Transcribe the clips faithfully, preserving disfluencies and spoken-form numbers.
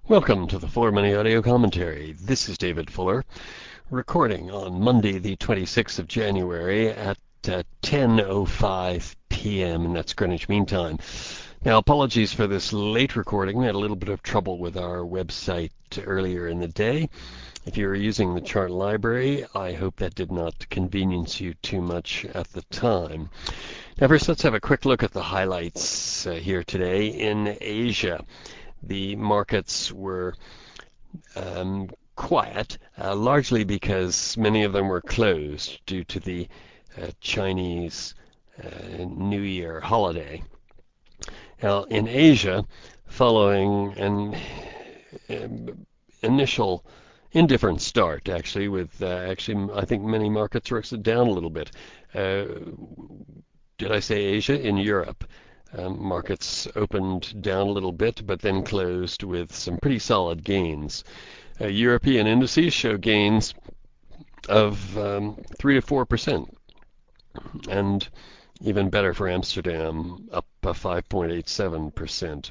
Welcome to the Fuller Money Audio Commentary. This is David Fuller, recording on Monday the twenty-sixth of January at uh, ten oh five p.m., and that's Greenwich Mean Time. Now, apologies for this late recording. We had a little bit of trouble with our website earlier in the day. If you were using the chart library, I hope that did not convenience you too much at the time. Now, first, let's have a quick look at the highlights uh, here today. In Asia, the markets were um, quiet, uh, largely because many of them were closed due to the uh, Chinese uh, New Year holiday. Now, in Asia, following an um, initial indifferent start, actually, with uh, actually, I think many markets were down a little bit. Uh, did I say Asia? In Europe. Um, markets opened down a little bit, but then closed with some pretty solid gains. Uh, European indices show gains of um, three to four percent, and even better for Amsterdam, up uh, five point eight seven percent.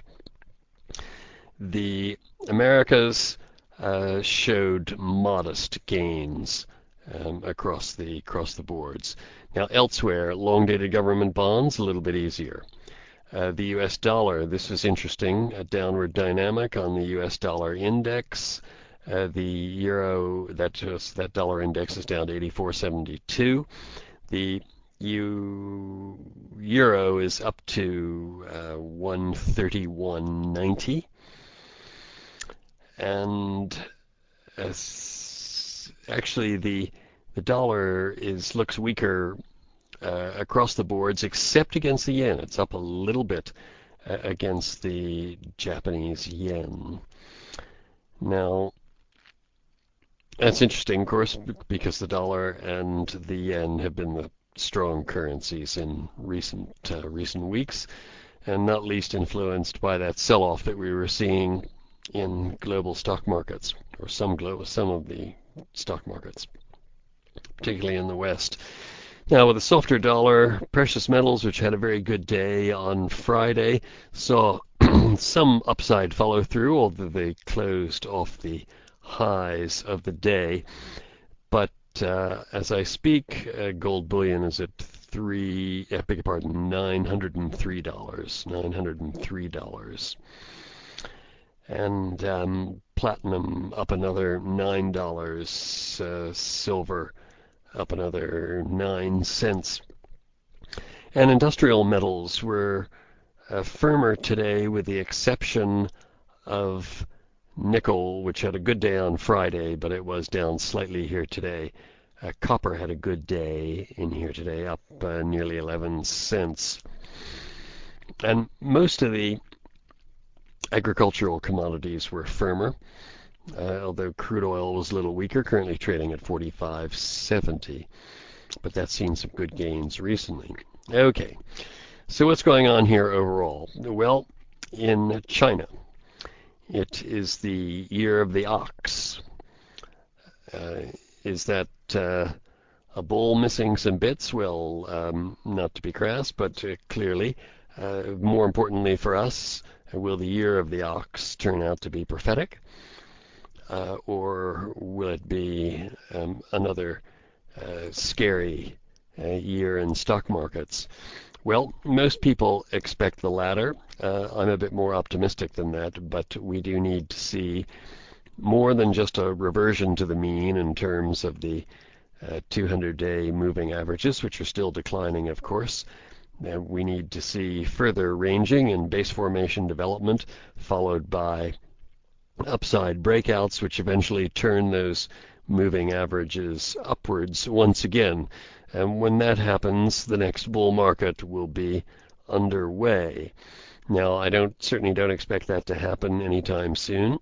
The Americas uh, showed modest gains um, across the across the boards. Now, elsewhere, long-dated government bonds a little bit easier. Uh, the U S dollar, this is interesting, a downward dynamic on the U S dollar index. Uh, the euro, that just, that dollar index is down to eighty-four seventy-two. The U, euro is up to uh, one thirty-one ninety. And uh, actually, the the dollar is looks weaker Uh, across the boards, except against the yen. It's up a little bit uh, against the Japanese yen. Now, that's interesting, of course, because the dollar and the yen have been the strong currencies in recent uh, recent weeks, and not least influenced by that sell-off that we were seeing in global stock markets, or some global, some of the stock markets, particularly in the West. Now, with a softer dollar, precious metals, which had a very good day on Friday, saw some upside follow through, although they closed off the highs of the day. But uh, as I speak, uh, gold bullion is at three, I beg your pardon, nine hundred three dollars, nine hundred three dollars. And um, platinum up another nine dollars, uh, silver up another nine cents. And industrial metals were uh, firmer today, with the exception of nickel, which had a good day on Friday, but it was down slightly here today. Uh, copper had a good day in here today, up uh, nearly eleven cents. And most of the agricultural commodities were firmer, uh, although crude oil was a little weaker, currently trading at forty-five seventy. But that's seen some good gains recently. Okay, so what's going on here overall? Well, in China, it is the year of the ox. Uh, is that uh, a bull missing some bits? Well, um, not to be crass, but uh, clearly, uh, more importantly for us, will the year of the ox turn out to be prophetic? Uh, or will it be um, another uh, scary uh, year in stock markets? Well, most people expect the latter. Uh, I'm a bit more optimistic than that, but we do need to see more than just a reversion to the mean in terms of the uh, two hundred day moving averages, which are still declining, of course. Uh, we need to see further ranging and base formation development, followed by upside breakouts, which eventually turn those moving averages upwards once again. And when that happens, the next bull market will be underway. Now, I don't certainly don't expect that to happen anytime soon.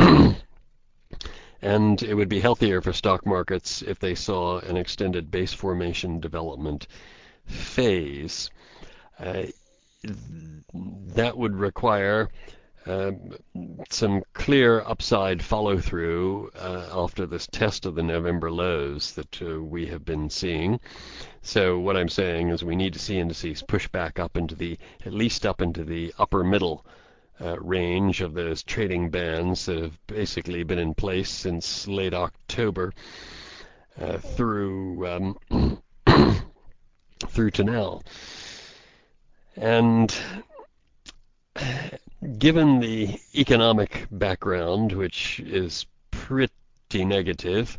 And it would be healthier for stock markets if they saw an extended base formation development phase. Uh, that would require Uh, some clear upside follow-through uh, after this test of the November lows that uh, we have been seeing. So what I'm saying is we need to see indices push back up into the, at least up into the upper middle uh, range of those trading bans that have basically been in place since late October uh, through um, through to now. And given the economic background, which is pretty negative,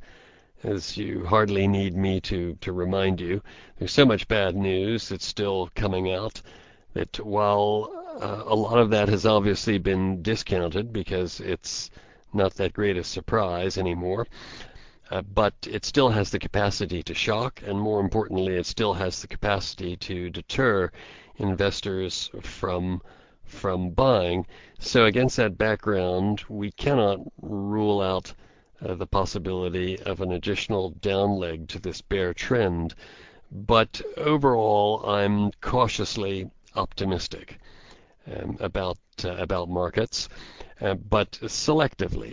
as you hardly need me to, to remind you, there's so much bad news that's still coming out that while uh, a lot of that has obviously been discounted because it's not that great a surprise anymore, uh, but it still has the capacity to shock, and more importantly, it still has the capacity to deter investors from from buying. So against that background, we cannot rule out uh, the possibility of an additional down leg to this bear trend. But overall, I'm cautiously optimistic um, about uh, about markets, uh, but selectively.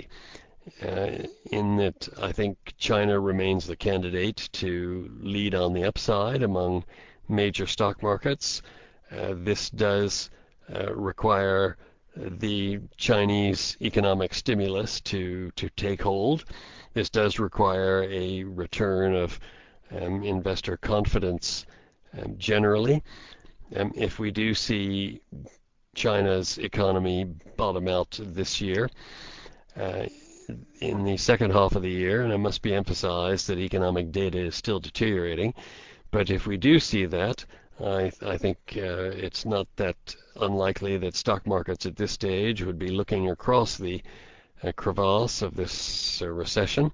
Uh, in that I think China remains the candidate to lead on the upside among major stock markets. Uh, this does uh, require the Chinese economic stimulus to, to take hold. This does require a return of um, investor confidence um, generally. Um, if we do see China's economy bottom out this year, uh, in the second half of the year, and it must be emphasized that economic data is still deteriorating, but if we do see that, I, I think uh, it's not that unlikely that stock markets at this stage would be looking across the uh, crevasse of this uh, recession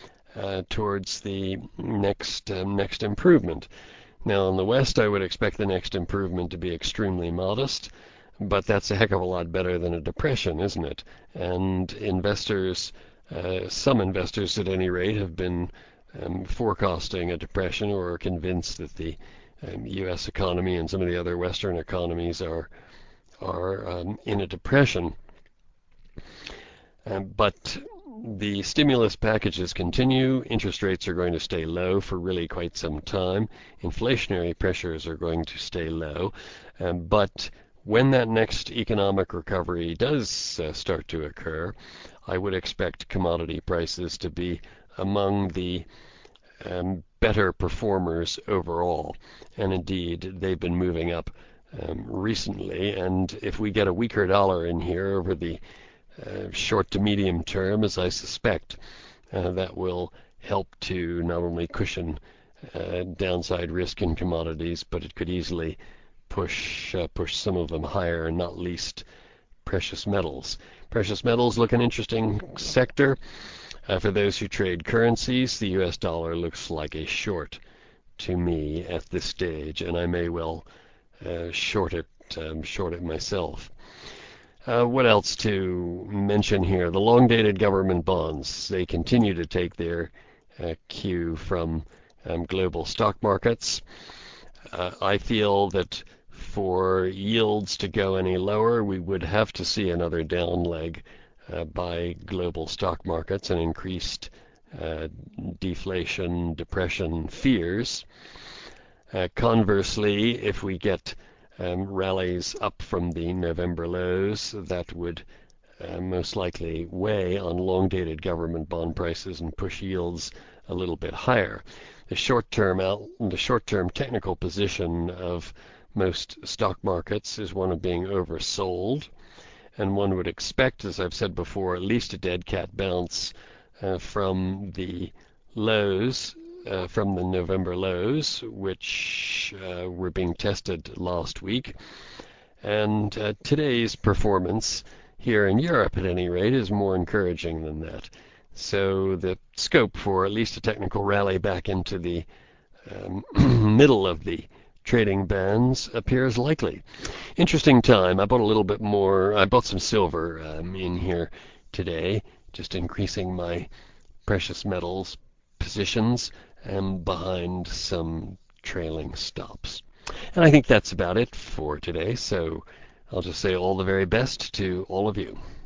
uh, towards the next um, next improvement. Now, in the West, I would expect the next improvement to be extremely modest, but that's a heck of a lot better than a depression, isn't it? And investors, uh, some investors at any rate, have been um, forecasting a depression or are convinced that the um, U S economy and some of the other Western economies are are um, in a depression. Um, but the stimulus packages continue. Interest rates are going to stay low for really quite some time. Inflationary pressures are going to stay low. Um, but when that next economic recovery does uh, start to occur, I would expect commodity prices to be among the um, better performers overall. And indeed, they've been moving up um, recently. And if we get a weaker dollar in here over the uh, short to medium term, as I suspect, uh, that will help to not only cushion uh, downside risk in commodities, but it could easily push uh, push some of them higher, and not least precious metals. Precious metals look an interesting sector. Uh, for those who trade currencies, the U S dollar looks like a short to me at this stage, and I may well uh, short it um, short it myself. Uh, what else to mention here? The long-dated government bonds, they continue to take their uh, cue from um, global stock markets. Uh, I feel that for yields to go any lower, we would have to see another down leg uh, by global stock markets and increased uh, deflation, depression fears. Uh, conversely, if we get um, rallies up from the November lows, that would uh, most likely weigh on long-dated government bond prices and push yields a little bit higher. The short-term out, the short-term technical position of most stock markets is one of being oversold, and one would expect, as I've said before, at least a dead cat bounce uh, from the lows, uh, from the November lows, which uh, were being tested last week. And uh, today's performance here in Europe, at any rate, is more encouraging than that. So the scope for at least a technical rally back into the um, middle of the trading bands appears likely. Interesting time. I bought a little bit more. I bought some silver um, in here today, just increasing my precious metals positions and behind some trailing stops. And I think that's about it for today. So I'll just say all the very best to all of you.